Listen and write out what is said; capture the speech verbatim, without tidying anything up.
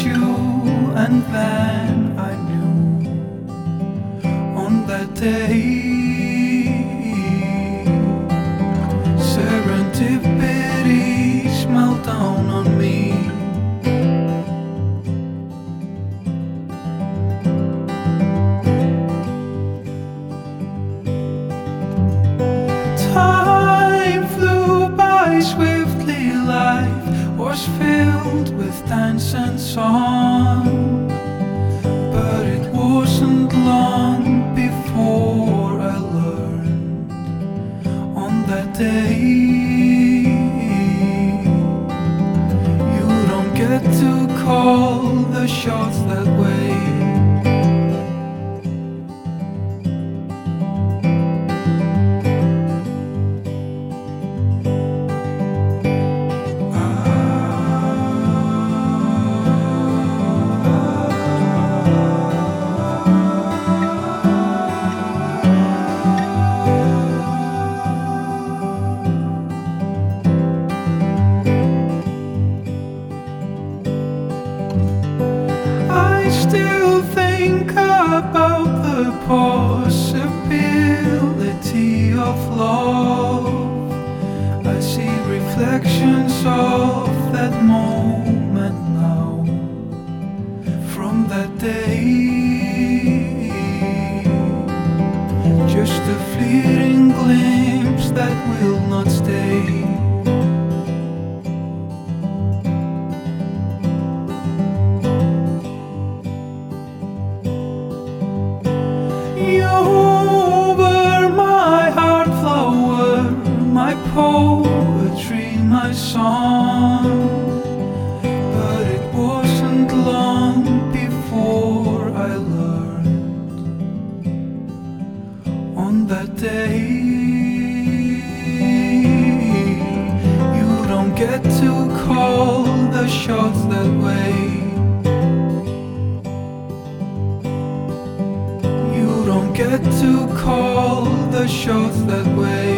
you, and then I knew on that day serendipity smiled down on me. Time flew by swiftly, life was filled with dance and song, but it wasn't long before I learned on that day you don't get to call the shots that way. Still think about the possibility of love. I see reflections of that moment now, from that day. Just a fleeting glimpse that will not stay. You were my heart flower, my poetry, my song, but it wasn't long before I learned on that day you don't get to call the shots that way. Don't get to call the shots that way.